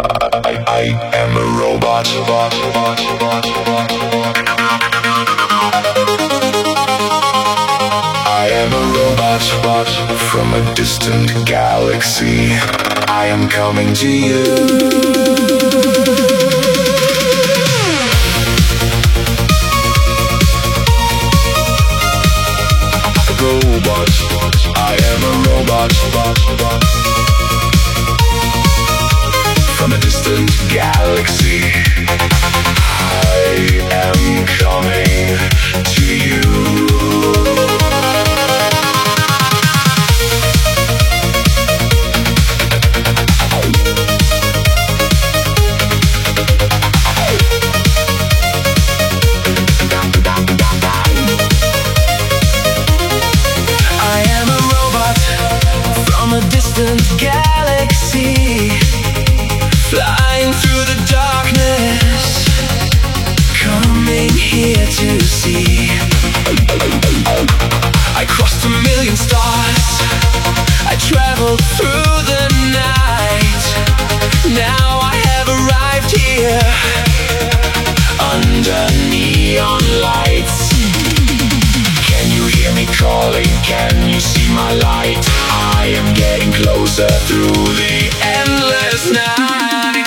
I am a robot. I am a robot from a distant galaxy. I am coming to you. Robot, I am a robot from a distant galaxy. I am coming to you. Galaxy, flying through the darkness, coming here to see. I crossed 1,000,000 stars, I traveled through the night. Now I have arrived here, under neon lights. Can you hear me calling? Can you see my light? I am getting closer through the endless night.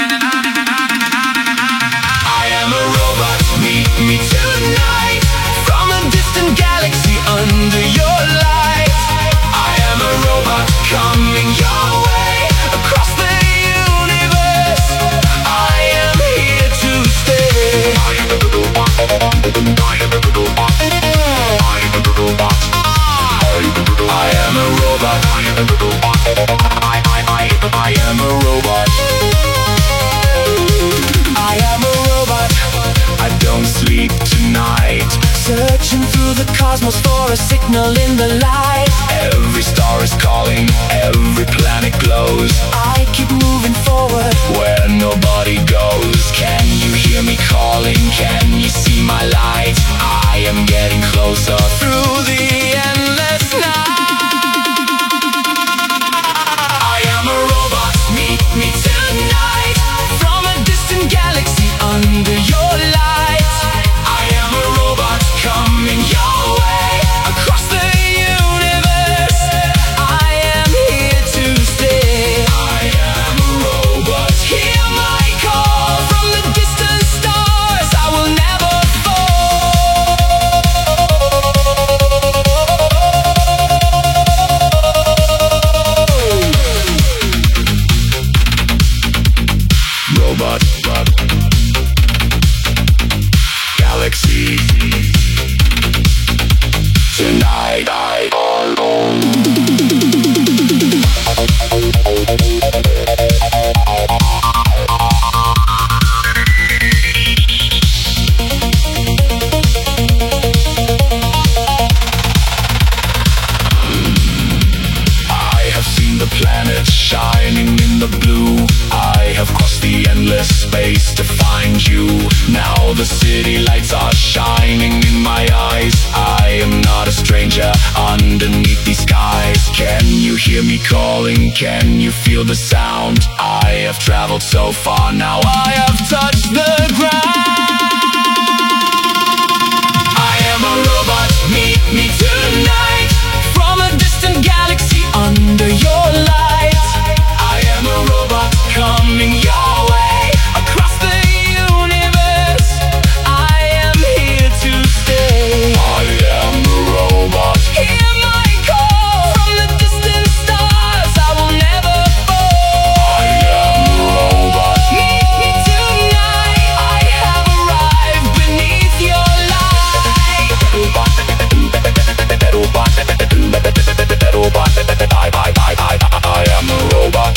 I am a robot, meet me tonight, from a distant galaxy under your light. I am a robot coming your way, across the universe. I am here to stay. I am a robot. I am a robot. I am a robot. I am a robot. I am a robot. I am a robot. I am a robot. I don't sleep tonight, searching through the cosmos for a signal in the light. Every star is calling, every planet glows. I keep moving forward where nobody goes. Can you hear me calling? Can you see my light? I am getting closer through the endless night. I am a robot, meet me tonight, from a distant galaxy under your light. I am a robot coming your way, across the universe. I am here to stay. I am a robot. Hear my call from the distant stars. I will never fall. Robot, galaxy. Tonight I alone. I have seen the planets shining in the blue. I have crossed the endless space to find you. Now the city lights are shining in my eyes. I am not a stranger underneath these skies. Can you hear me calling? Can you feel the sound? I have traveled so far, now I have touched the ground. I am a robot, meet me tonight, from a distant galaxy under your light. I am a robot coming your way, across the universe. I am here to stay. I am a robot. Hear my call from the distant stars. I will never fall. I am a robot. Meet me tonight. I have arrived beneath your light. Robot. I am a robot.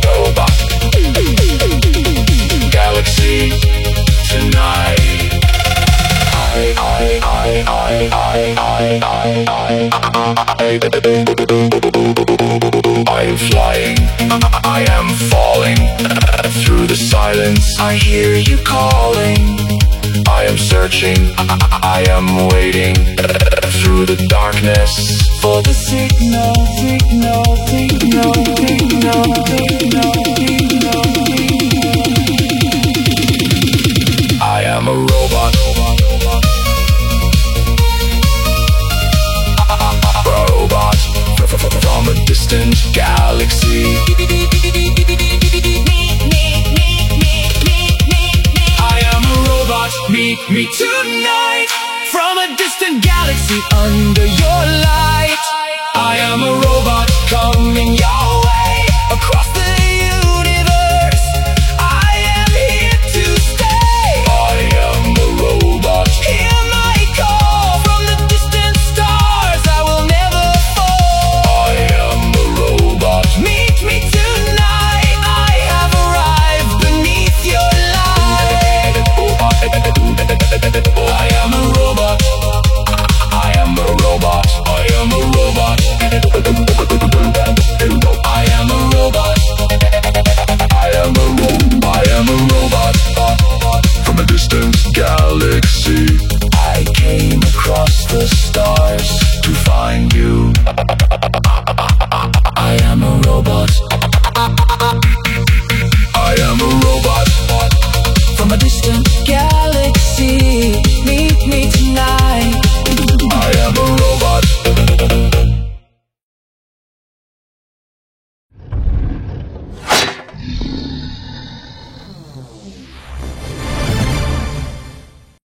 Galaxy tonight. I am flying. I am falling through the silence. I hear you calling. I am searching. I am waiting through the darkness for the signal, signal, signal, signal, signal, signal, signal.